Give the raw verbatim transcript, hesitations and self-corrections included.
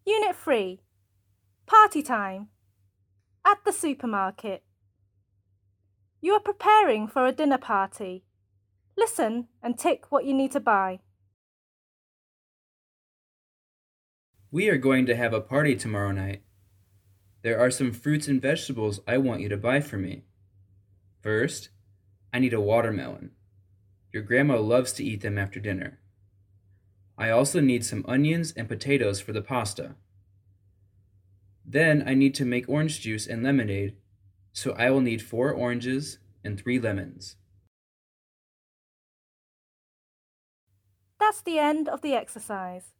Unit three. Party time. At the supermarket. You are preparing for a dinner party. Listen and tick what you need to buy. We are going to have a party tomorrow night. There are some fruits and vegetables I want you to buy for me. First, I need a watermelon. Your grandma loves to eat them after dinner. I also need some onions and potatoes for the pasta. Then I need to make orange juice and lemonade, so I will need four oranges and three lemons. That's the end of the exercise.